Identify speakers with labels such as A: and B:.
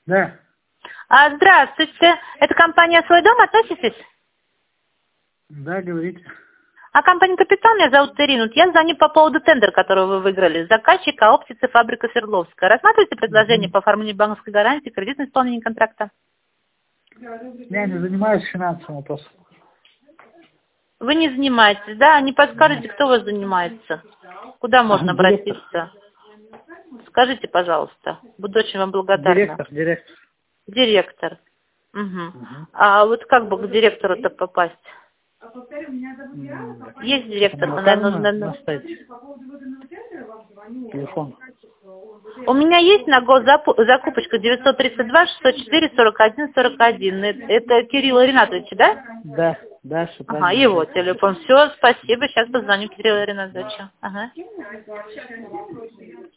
A: Да.
B: Здравствуйте. Это компания «Свой дом», относитесь?
A: Да, говорите.
B: Компания «Капитал», меня зовут Ирина. Я звоню по поводу тендера, который вы выиграли. Заказчик «Оптицы», фабрика Свердловская. Рассматриваете предложение по оформлению банковской гарантии, кредитное исполнение контракта?
A: Я не занимаюсь финансовым вопросом.
B: Вы не занимаетесь, да? Не подскажете, кто у вас занимается? Куда можно обратиться? Скажите, пожалуйста. Буду очень вам благодарна.
A: Директор.
B: Директор. Угу. А вот как бы к директору-то попасть? Есть директор, но, наверное,
A: На сайте. Телефон.
B: У меня есть на закупочка 932-604-41-41. Это Кирилл Ринатович, да?
A: Да, все правильно.
B: Его телефон. Все, спасибо. Сейчас позвоню Кириллу Ринатовичу.